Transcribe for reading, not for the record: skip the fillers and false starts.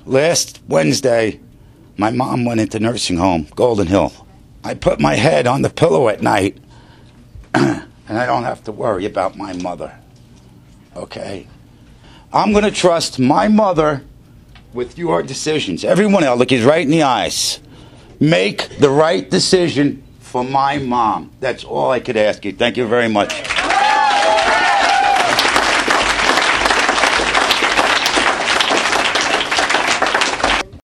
Last Wednesday, my mom went into nursing home, Golden Hill. I put my head on the pillow at night, and I don't have to worry about my mother. Okay? I'm going to trust my mother with your decisions. Everyone else, look, he's right in the eyes. Make the right decision for my mom. That's all I could ask you. Thank you very much.